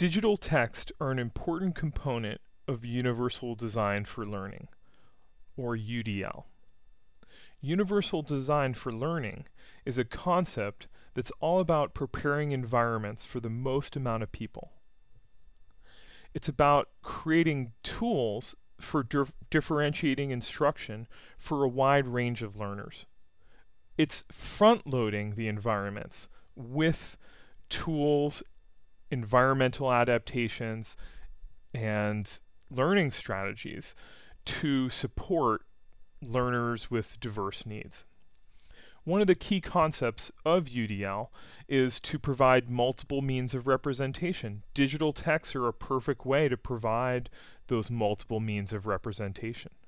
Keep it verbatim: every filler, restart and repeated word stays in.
Digital text are an important component of Universal Design for Learning, or U D L. Universal Design for Learning is a concept that's all about preparing environments for the most amount of people. It's about creating tools for dif- differentiating instruction for a wide range of learners. It's front-loading the environments with tools, environmental adaptations, and learning strategies to support learners with diverse needs. One of the key concepts of U D L is to provide multiple means of representation. Digital texts are a perfect way to provide those multiple means of representation.